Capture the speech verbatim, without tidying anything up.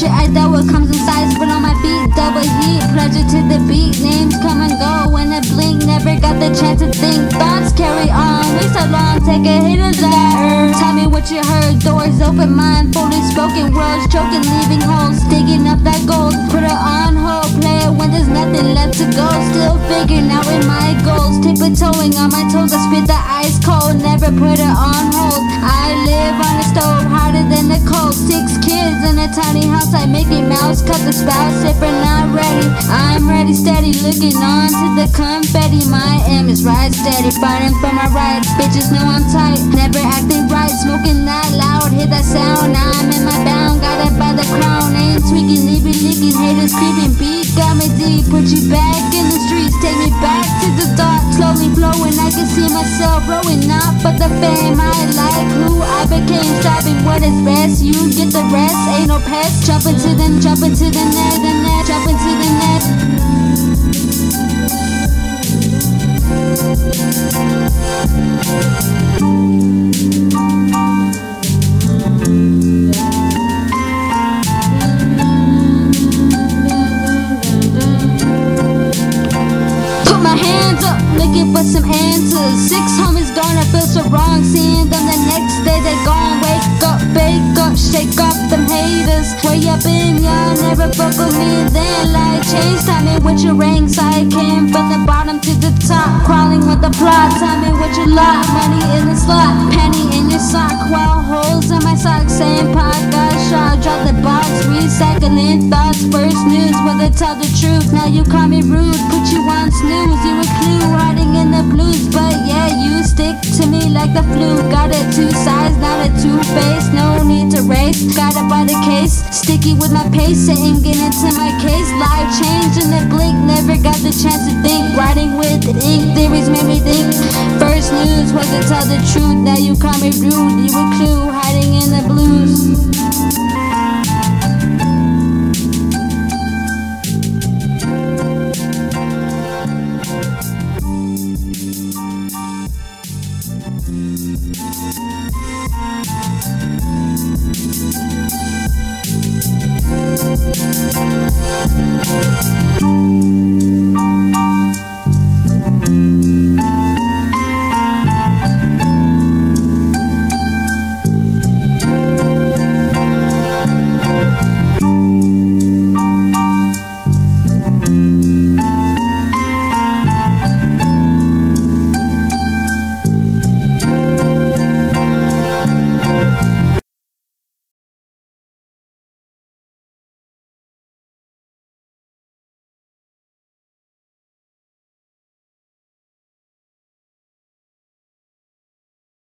shit I dealt with comes in size, but on my beat, double heat, pleasure to the beat. Names come and go when I blink, never got the chance to think. Thoughts carry on, wait so long, take a hit of that. Tell me what you heard, doors open, mind fully spoken, words choking, leaving holes, digging up that gold. Put it on hold, play it when there's nothing left to go. Still figuring out in my goals, tiptoeing on my toes. I spit the ice cold, never put it on hold. I live on a stove, harder than the cold. Six kids in a tiny house, I Mickey Mouse, cut the spout, zipper not ready. I'm ready, steady, looking on to the confetti. My aim is right steady, fighting for my rights. Bitches know I'm tight, never acting right, smoking that loud, hear that sound. I'm in my bound, got it by the crown. Ain't tweaking, leaving leaking, haters creeping. Beat got me deep, put you back in the streets, take me back to the dark. Slowly flowing, I can see myself growing up, but the fame I like who I became. Striving what is best, you get the rest. Ain't no pest, jump into them, jump into the net, the net, jump into the net. Put my hands up, looking for some answers. Six homies gone, I feel so wrong. Seeing them the next day, they gone. Wake up, bake up, shake up them haters. Way up in y'all, never fuck with me. Then like change, timing with your ranks. I came from the bottom to the top, crawling with the plot. Tell me what you lot, money in the slot, penny in your sock, while holes in my socks. Same pot, got shot, drop the box, recycling thoughts. First news, whether tell the truth. Now you call me rude, put you on snooze. You a clue, hiding in the blues, but yeah, you stick to me like the flu. Got a two sides, not a two face. No need to race, got it by the case. Sticky with my pace, saying get into my case. Life change in the blink, never got the chance to think. Writing with ink, theories made me think. First news was to tell the truth. Now you call me rude, you a clue, hiding in the blues.